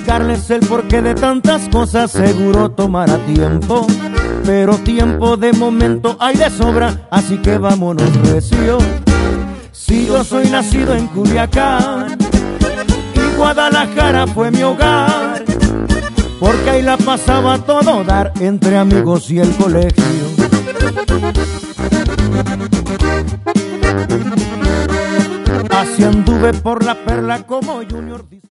explicarles el porqué de tantas cosas seguro tomará tiempo, pero tiempo de momento hay de sobra, así que vámonos recio. Si yo soy nacido en Culiacán y Guadalajara fue mi hogar, porque ahí la pasaba a todo dar entre amigos y el colegio. Así anduve por la perla como Junior.